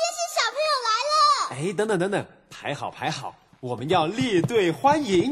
些小朋友来了。 哎，等等等等，排好排好，我们要列队欢迎。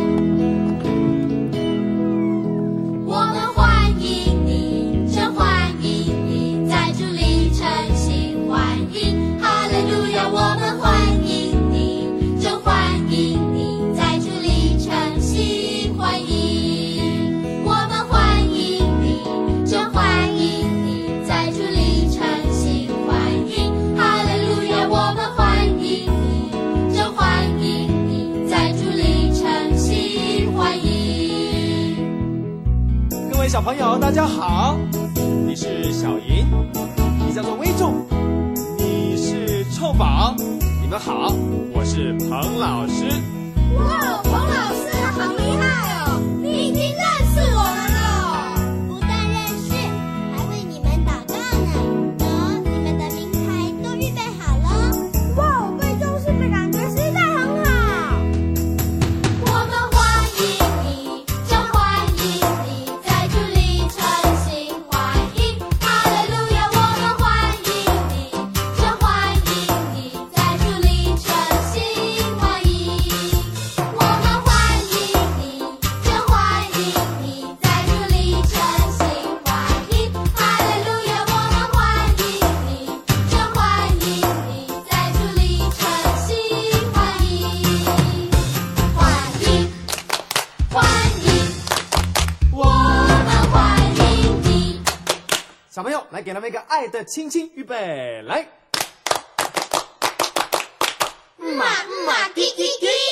我们欢迎你，真欢迎你，在主里诚心欢迎。哈利路亚，我们欢迎你，真欢迎你，在主里诚心欢迎。我们欢迎你，真欢迎你，在主里诚心欢迎。哈利路亚，我们欢迎你，真欢迎你，在主里诚心欢迎。 各位小朋友，大家好！你是小莹，你叫做威仲，你是臭宝，你们好，我是彭老师。 哇，彭老师好厉害哦！你已经认识我们了。不但认识，还为你们祷告呢。你们的名牌都预备好了。哇，贵重是不是感觉实在很好？我们欢迎你，真欢迎你，在主里诚心欢迎。哈利路亚，我们欢迎你，真欢迎你，在主里诚心欢迎。我们欢迎你，真欢迎你，在主里诚心欢迎。哈利路亚，我们欢迎你，真欢迎你，在主里诚心欢迎。欢迎，欢迎，我们欢迎你。 小朋友，来给他们一个爱的亲亲，预备，来！ 嘛嘛，踢踢踢。